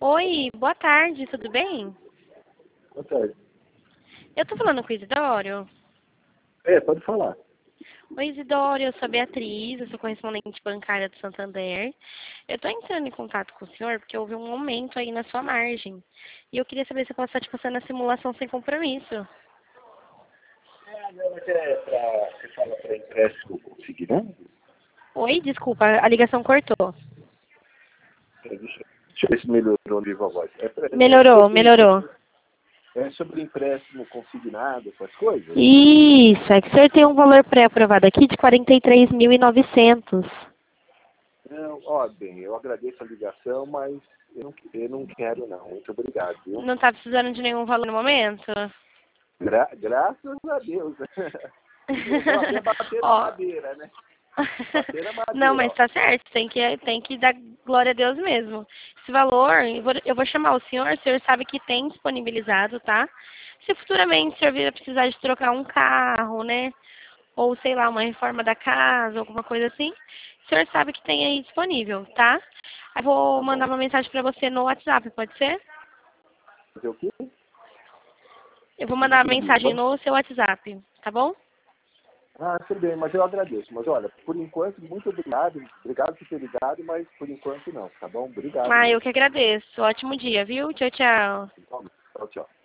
Oi, boa tarde, tudo bem? Boa tarde. Eu tô falando com o Isidório. Pode falar. Oi, Isidório, eu sou a Beatriz, eu sou correspondente bancária do Santander. Eu tô entrando em contato com o senhor porque houve um aumento aí na sua margem. E eu queria saber se eu posso estar te passando a simulação sem compromisso. Não, mas você fala para empréstimo consignado? Oi, desculpa, a ligação cortou. Deixa eu ver se melhorou de voz. Melhorou, melhorou. É sobre empréstimo consignado, essas coisas? Isso, é que o senhor tem um valor pré-aprovado aqui de 43.900. Não, ó, bem, eu agradeço a ligação, mas eu não quero não. Muito obrigado, viu? Não tá precisando de nenhum valor no momento? Graças a Deus. Eu vou até bater na Ó. madeira, né? Bater na Não, madeira, mas ó. tá certo, tem que dar glória a Deus mesmo. Esse valor, eu vou chamar o senhor sabe que tem disponibilizado, tá? Se futuramente o senhor vir a precisar de trocar um carro, né? Ou, sei lá, uma reforma da casa, alguma coisa assim, o senhor sabe que tem aí disponível, tá? Eu vou Tá mandar bom. uma mensagem pra você no WhatsApp, pode ser? Fazer o quê? Eu vou Não mandar uma entendi. mensagem no seu WhatsApp, tá bom? Ah, tudo bem, mas eu agradeço. Mas olha, por enquanto, muito obrigado. Obrigado por ter ligado, mas por enquanto não, tá bom? Obrigado Ah, eu mesmo. que agradeço. Ótimo dia, viu? Tchau, tchau. Igualmente.